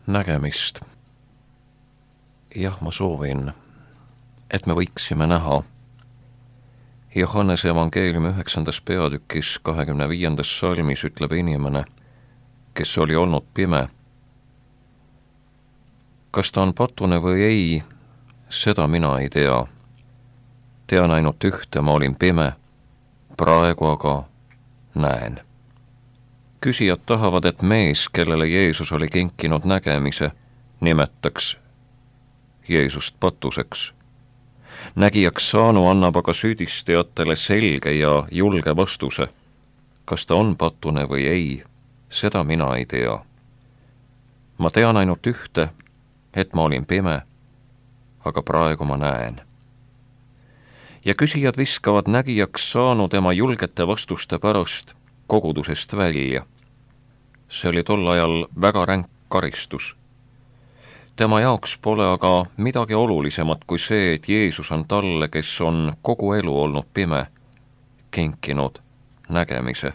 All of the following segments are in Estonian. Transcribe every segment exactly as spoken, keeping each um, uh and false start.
nägemist. Jah, ma soovin, et me võiksime näha. Johannese evangeeliumi üheksandas peatükis kahekümne viiendas salmis ütleb inimene, kes oli olnud pime. Kas ta on patune või ei, seda mina ei tea. Tean ainult ühte, ma olin pime, praegu aga näen. Küsijad tahavad, et mees, kellele Jeesus oli kinkinud nägemise, nimetaks Jeesust patuseks. Nägijaks saanu annab aga süüdistajatele selge ja julge vastuse. Kas ta on patune või ei, seda mina ei tea. Ma tean ainult ühte, et ma olin pime, aga praegu ma näen. Ja küsijad viskavad nägijaks saanu tema julgete vastuste pärast kogudusest välja. See oli tol ajal väga ränk karistus. Tema jaoks pole aga midagi olulisemat kui see, et Jeesus on talle, kes on kogu elu olnud pime, kinkinud nägemise.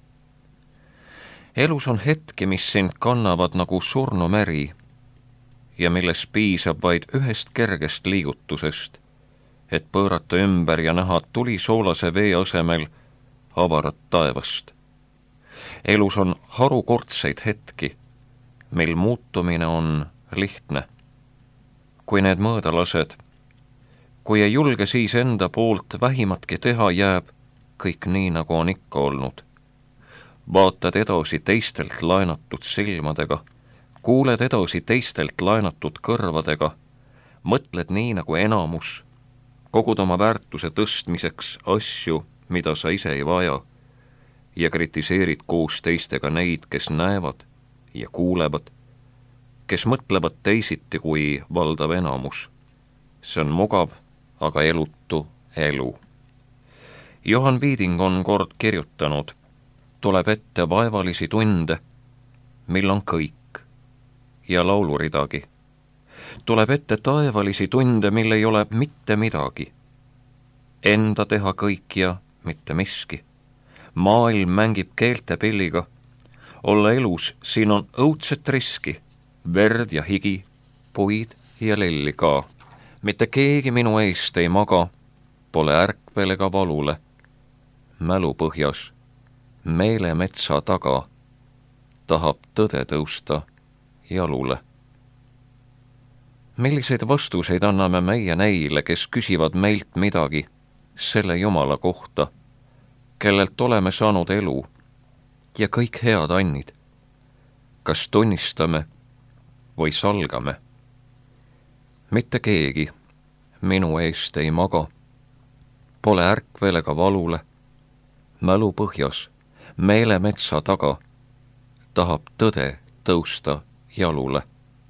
Elus on hetki, mis sind kannavad nagu surnumeri ja milles piisab vaid ühest kergest liigutusest, et pöörata ümber ja näha tulisoolase vee asemel avarat taevast. Elus on harukordseid hetki, mil muutumine on lihtne. Kui need mõõda lased, kui ei julge siis enda poolt vähimatki teha, jääb kõik nii, nagu on ikka olnud. Vaatad edasi teistelt laenatud silmadega, kuuled edasi teistelt laenatud kõrvadega, mõtled nii, nagu enamus, kogud oma väärtuse tõstmiseks asju, mida sa ise ei vaja, ja kritiseerid koos teistega neid, kes näevad ja kuulevad, kes mõtlevad teisiti kui valdav enamus. See on mugav, aga elutu elu. Johan Viiding on kord kirjutanud, tuleb ette vaevalisi tunde, mil on kõik, ja lauluridagi. Tuleb ette taevalisi tunde, mil ei ole mitte midagi. Enda teha kõik ja mitte miski. Maailm mängib keelte pilliga. Olla elus, siin on õudset riski. Verd ja higi, puid ja lelli ka. Mitte keegi minu eest ei maga, pole ärkvel ega valule. Mälu põhjas, meele metsa taga, tahab tõde tõusta jalule. Milliseid vastuseid anname meie neile, kes küsivad meilt midagi selle Jumala kohta, kellelt oleme saanud elu ja kõik head annid? Kas tunnistame või salgame? Mitte keegi minu eest ei maga, pole ärkvel ega valule. Mälu põhjas, meele metsa taga, tahab tõde tõusta jalule.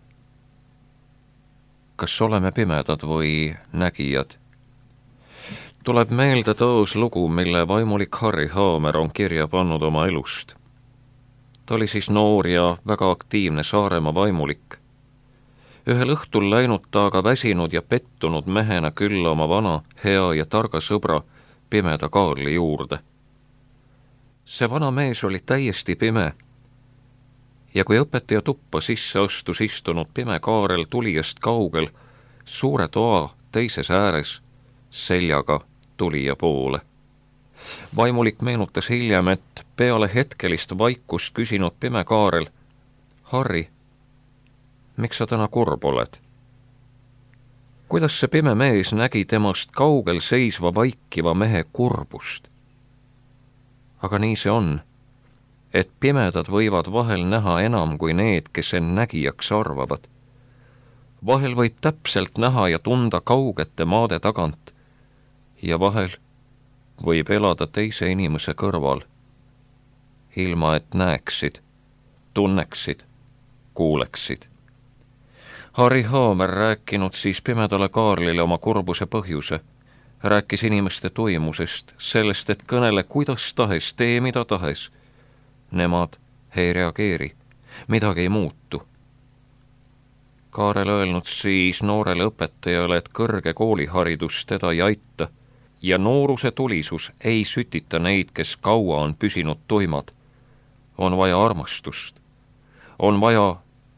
Kas oleme pimedad või nägijad? Tuleb meelde taas lugu, mille vaimulik Harry Haamer on kirja pannud oma elust. Ta oli siis noor ja väga aktiivne Saaremaa vaimulik. Ühel õhtul läinud ta aga väsinud ja pettunud mehena külla oma vana, hea ja targa sõbra pimeda Kaarli juurde. See vana mees oli täiesti pime ja kui õpetaja tuppa sisse astus istunud pime Kaarel tulijast kaugel, suure toa teises ääres, seljaga tulija poole. Vaimulik meenutas hiljem, et peale hetkelist vaikust küsinud pime Kaarel, Harri, miks sa täna kurb oled? Kuidas see pime mees nägi temast kaugel seisva vaikiva mehe kurbust? Aga nii see on, et pimedad võivad vahel näha enam kui need, kes end nägijaks arvavad. Vahel võib täpselt näha ja tunda kaugete maade tagant ja vahel võib elada teise inimese kõrval, ilma et näeksid, tunneksid, kuuleksid. Harry Haamer rääkinud siis pimedale Kaarlile oma kurbuse põhjuse, rääkis inimeste toimusest, sellest, et kõnele kuidas tahes, tee mida tahes. Nemad ei reageeri, midagi ei muutu. Kaarel öelnud siis noorele õpetajale, et kõrge kooliharidus teda ei aita ja nooruse tulisus ei sütita neid, kes kaua on püsinud tuimad. On vaja armastust, on vaja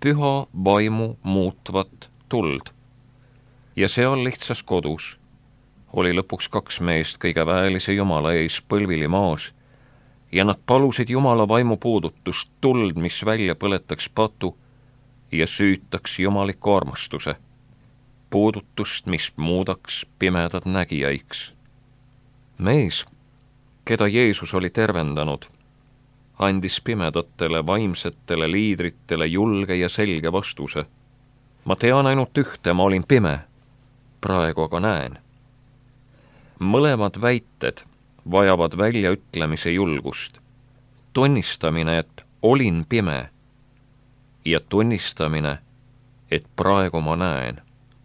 püha vaimu muutvat tuld. ja seal lihtsas kodus oli lõpuks kaks meest kõige väelise Jumala ees põlvili maas ja nad palusid Jumala vaimu puudutust, tuld, mis välja põletaks patu ja süütaks jumaliku armastuse, puudutust, mis muudaks pimedad nägijaiks. Mees, keda Jeesus oli tervendanud, andis pimedatele vaimsetele liidritele julge ja selge vastuse. Ma tean ainult ühte, ma olin pime, praegu aga näen. Mõlemad väited vajavad väljaütlemise julgust. Tunnistamine, et olin pime ja tunnistamine, et praegu ma näen.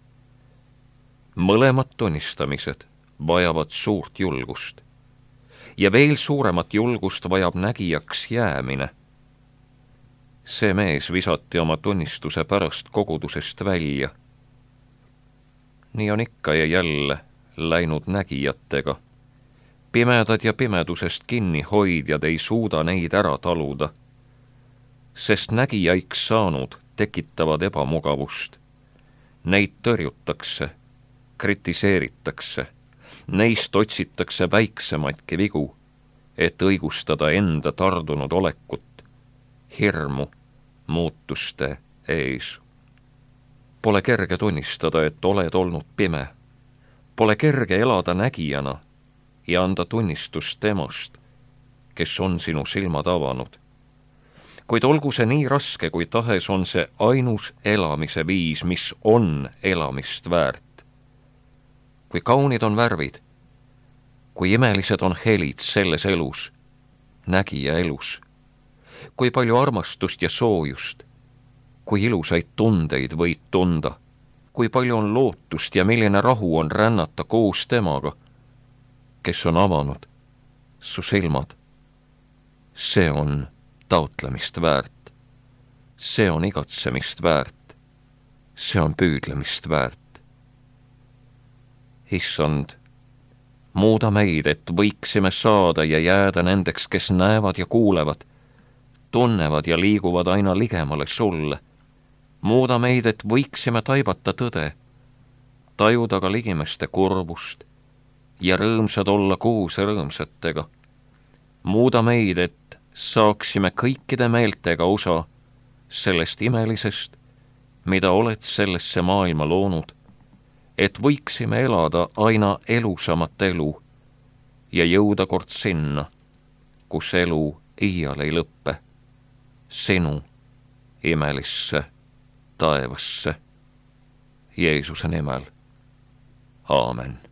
Mõlemad tunnistamised vajavad suurt julgust. Ja veel suuremat julgust vajab nägijaks jäämine. See mees visati oma tunnistuse pärast kogudusest välja. Nii on ikka ja jälle läinud nägijatega. Pimedad ja pimedusest kinni hoidjad ei suuda neid ära taluda, sest nägijaiks saanud tekitavad ebamugavust. Neid tõrjutakse, kritiseeritakse, neist otsitakse väiksemaidki vigu, et õigustada enda tardunud olekut, hirmu muutuste ees. Pole kerge tunnistada, et oled olnud pime. Pole kerge elada nägijana ja anda tunnistust temast, kes on sinu silmad avanud. Kuid olgu see nii raske, kui tahes, on see ainus elamise viis, mis on elamist väärt. Kui kaunid on värvid, kui imelised on helid selles elus, nägija elus, kui palju armastust ja soojust, kui ilusaid tundeid võid tunda, kui palju on lootust ja milline rahu on rännata koos temaga, kes on avanud su silmad. See on taotlemist väärt. See on igatsemist väärt. See on püüdlemist väärt. Issand, muuda meid, et võiksime saada ja jääda nendeks, kes näevad ja kuulevad, tunnevad ja liiguvad aina ligemale sulle. Muuda meid, et võiksime taibata tõde, tajuda ka ligimeste kurbust ja rõõmsad olla koos rõõmsatega. Muuda meid, et saaksime kõikide meeltega osa sellest imelisest, mida oled sellesse maailma loonud, et võiksime elada aina elusamat elu ja jõuda kord sinna, kus elu iial ei lõppe, sinu imelisse taevasse. Jeesuse nimel. Aamen.